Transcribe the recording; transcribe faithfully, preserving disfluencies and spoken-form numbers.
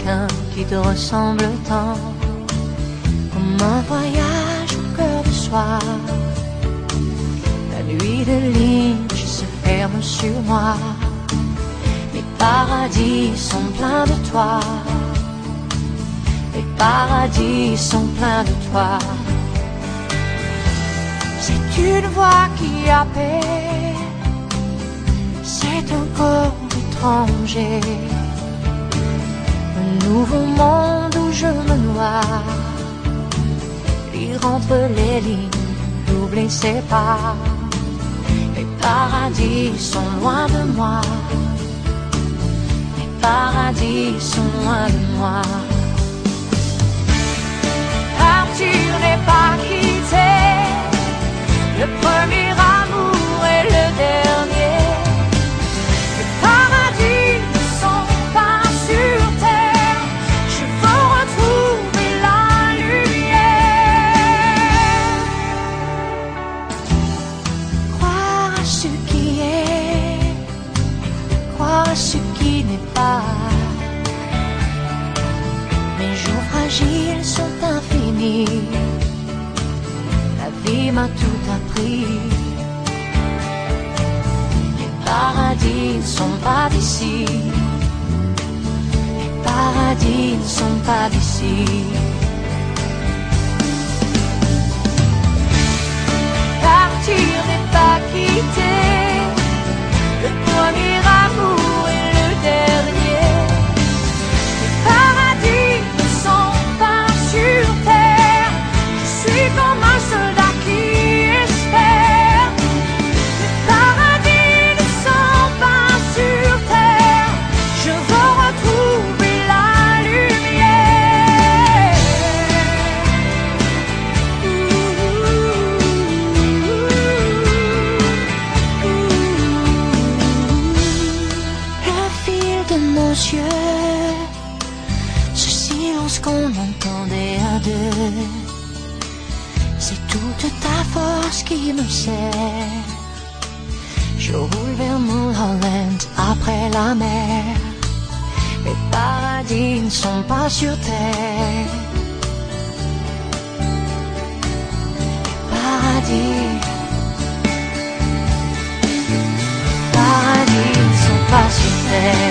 quelqu'un qui te ressemble tant, comme un voyage au cœur du soir. La nuit de Lynch se ferme sur moi. Les paradis sont pleins de toi. Les paradis sont pleins de toi. C'est une voix qui appelle, c'est un corps étranger, un nouveau monde où je me noie. Lire entre les lignes, doubler ses pas. Les paradis sont loin de moi. Les paradis sont loin de moi. Partir n'est pas quitter le premier amour et le dernier. Les paradis ne sont pas sur terre. Je veux retrouver la lumière. Croire à ce qui est, croire à ce qui n'est pas. Mes jours fragiles sont infinis. La vie m'a tout appris. Les paradis ne sont pas d'ici. Les paradis ne sont pas d'ici. Partir n'est pas quitter le premier amour et le dernier. Les paradis ne sont pas sur terre. Je suis comme un soldat qui espère. Les paradis ne sont pas sur terre. Je veux retrouver la lumière. Le fil de nos yeux, ce silence qu'on entendait à deux, c'est toute ta force qui me sert. Je roule vers Mulholland après la mer. Les paradis ne sont pas sur terre. Les paradis, les paradis ne sont pas sur terre.